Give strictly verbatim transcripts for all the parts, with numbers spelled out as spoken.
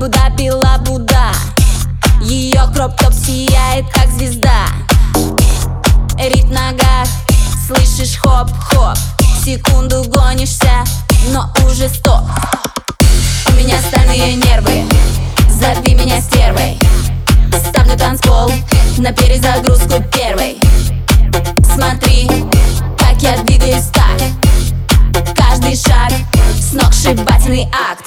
Абу-Даби, лабуда. Ее кроп-топ сияет, как звезда. Ритм в ногах, слышишь хоп-хоп. Секунду гонишься, но уже стоп. У меня стальные нервы, зови меня стервой. Ставлю танцпол на перезагрузку первой. Смотри, как я двигаюсь так. Каждый шаг сногсшибательный акт.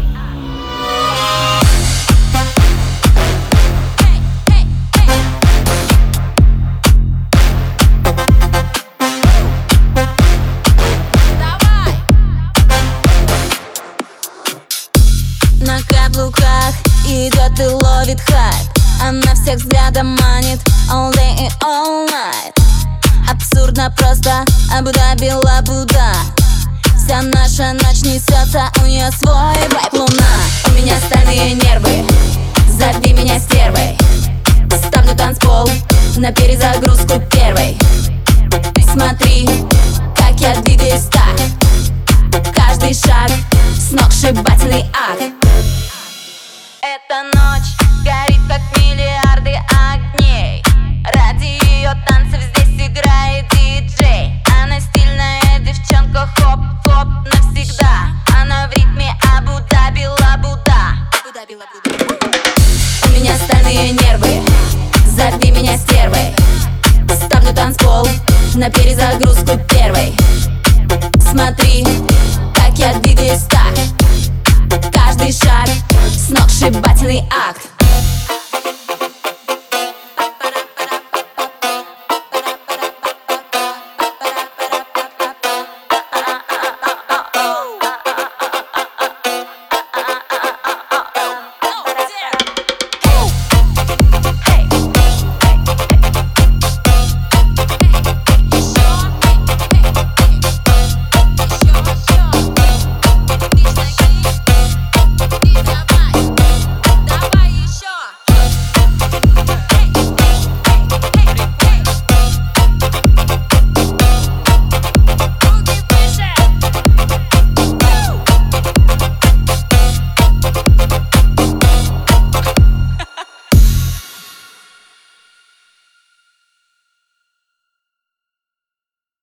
На каблуках идет и ловит хайп. Она всех взглядом манит all day и all night. Абсурдно просто, Абу-Даби, лабуда. Вся наша ночь несется, у нее свой вайб, луна. У меня стальные нервы, зови меня стервой. Ставлю танцпол на перезагрузку первой. Смотри, как я двигаюсь так. Каждый шаг сногсшибательный акт. Эта ночь горит, как миллиарды огней. Ради ее танцев здесь играет диджей. Она стильная девчонка, хоп-хоп навсегда. Она в ритме Абу-Даби, лабуда. У меня стальные нервы, зови меня стервой. Ставлю танцпол на перезагрузку первой. Смотри, как я двигаюсь так. Каждый шаг сногсшибательный акт.